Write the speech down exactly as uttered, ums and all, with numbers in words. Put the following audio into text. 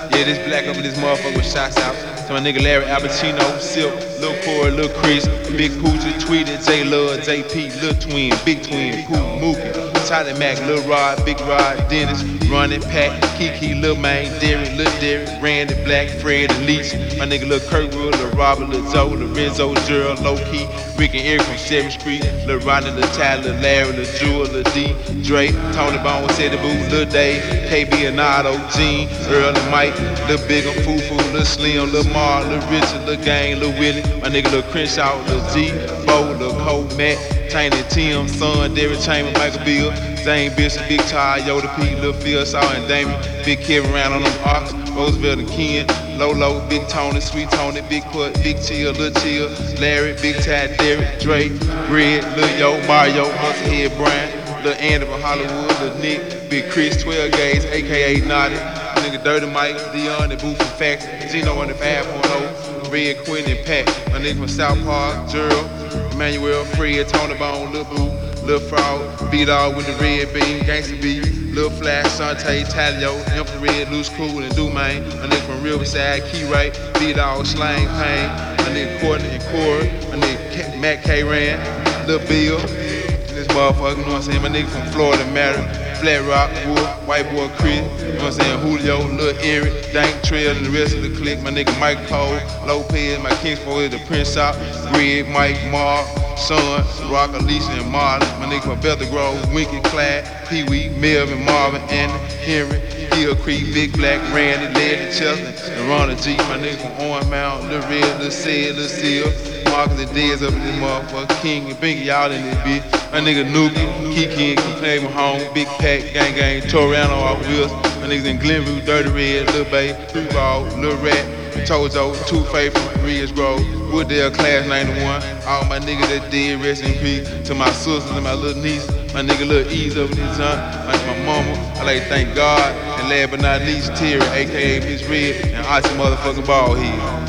Yeah, this black up in this motherfucker with shots out. To my nigga Larry Albertino, Silk, Lil Corey, Lil Chris, Big Pooja, Tweeted, J Love, J P, Lil Twin, Big Twin, Pooh, Mookie, Charlie Mac, Lil Rod, Big Rod, Dennis, Running Pack, Kiki, Lil Main, Derek, Lil Derek, Randy, Black, Fred, and Leach, my nigga Lil Kirkwood, Lil Robert, Lil Joe, Lil Renzo, Gerald, Low Key, Rick and Eric from seventh Street, Lil Rodney, Lil Tyler, Lil Larry, Lil Jewel, Lil D, Dre, Tony Bone, Ceddy Boo, Lil Dave, K B Anado, Gene, Earl and Mike, Lil Big and Fufu, Lil Slim, Lil Mar, Lil Richard, Lil Gang, Lil Willie, my nigga Lil Crenshaw, Lil G, Bo, Lil Cole, Matt, Tiny Tim, Son, Derek Chamber, Michael Bill, Zane Bishop, Big Child, Yoda P, Lil Phil, Saw and Damien, Big Kevin Round on them Ox, Roosevelt and Ken, Lolo, Big Tony, Sweet Tony, Big Put, Big Chill, Lil Chill, Larry, Big Tad, Derek, Drake, Red, Lil Yo, Mario, Musclehead, Brian, Lil Andy from Hollywood, Lil Nick, Big Chris, twelve Gauge, aka Naughty, nigga Dirty Mike, Dion, the Booth and Facts, Gino on the five point oh, Red, Quinn and Pat, my nigga from South Park, Gerald, Emmanuel, Fred, Tony Bone, Lil Boo, Lil Frog, Beat All with the Red Bean, Gangsta B, Lil Flash, Shantae, Talio, Infrared, Loose Cool, and Dumaine, my nigga from Riverside, Key Right, Beat All, Slang Pain, my nigga Courtney and Corey, my nigga Matt K. Ran, Lil Bill, this motherfucker, you know what I'm saying, my nigga from Florida, Matter, Flat Rock, Wolf, White Boy Chris, you know what I'm saying, Julio, Lil Eric, Dank Trail, and the rest of the clique, my nigga Mike Cole, Lopez, my Kingsford, the Prince Shop, Greg, Mike, Mark, Son, Rock, Alicia, and Marlon, my nigga from Bethel Grove, Winky, Clyde, Pee Wee, Melvin, Marvin, Andy, Henry, Hill Creek, Big Black, Randy, Lady, Chelsea, and Ronald G, my nigga from Orange Mountain, Lil Red, Lil Sid, Lil Seal, Marcus and Dez up in this motherfucker, King and Binky, y'all in this bitch, my nigga Nuki, Kiki, and Claim Home, Big Pack, Gang Gang, Toriano off wheels, my niggas in Glenview, Dirty Red, Lil Bay, Three Ball, Lil Rat, Tojo, Two Faith from Ridge Grove, Wooddale Class ninety-one, all my niggas that dead, rest in peace, to my sisters and my little niece, my nigga Lil Ease up in this junk, like my mama, I like to thank God, and last but not least, Terry, aka Miss Red, and Icy motherfucking Ballhead.